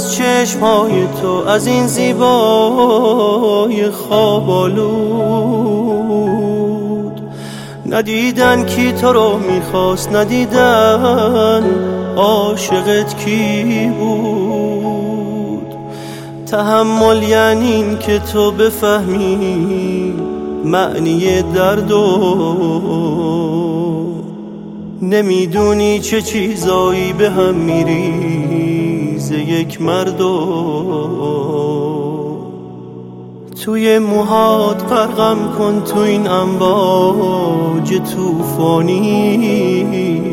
از چشمهای تو، از این زیبای خواب آلود. ندیدن کی تو رو میخواست، ندیدن عاشقت کی بود. تحمل یعنی این که تو بفهمی معنی درد و نمیدونی چه چیزایی به هم میریزه یک مرد و توی موهات غرقم کن تو این امواج توفانی.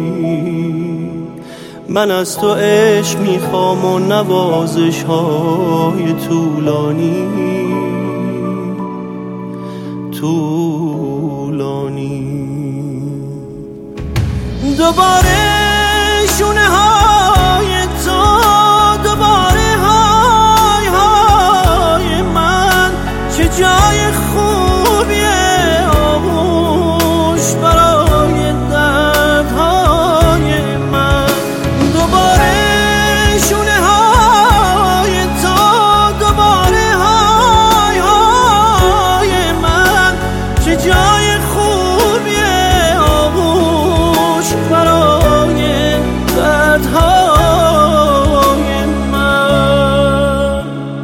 من از تو عشق میخوام و نوازش های طولانی. دوباره شونه های تو، دوباره های های من، چه جای خوبیه آغوش برای دردهای من. دوباره شونه های تو، دوباره های های من، چه جای خوبیه آغوش برای دردهای من.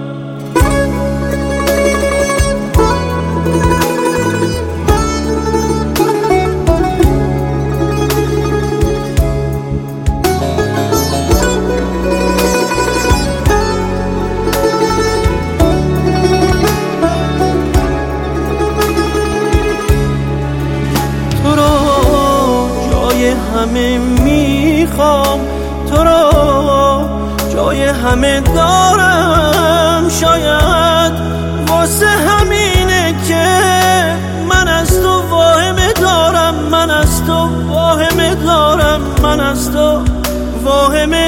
تو رو جای همه میخوام، تو رو جای همه دارم. شاید واسه همینه که من از تو واهمه دارم، من از تو واهمه دارم، من از تو واهمه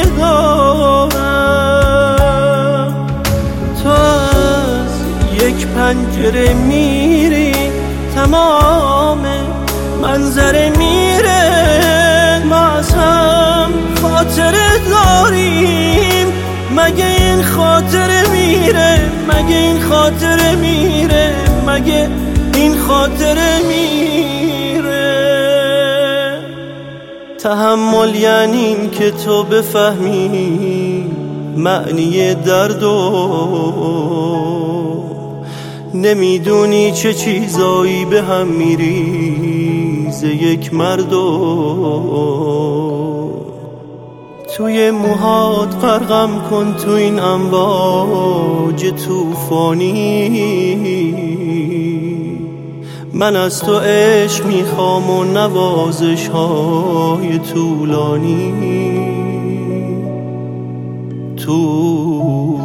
دارم. تو از یک پنجره میری، تمام منظره میره. ما از هم خاطره داریم، مگه این خاطره میره، مگه این خاطره میره، مگه این خاطره میره. تحمل یعنی این که تو بفهمی معنی درد و نمیدونی چه چیزایی به هم میریزه یک مرد و توی موهات غرقم کن تو این امواج توفانی. من از تو عشق میخوام و نوازش های طولانی.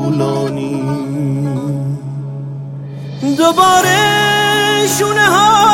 دوباره شونه ها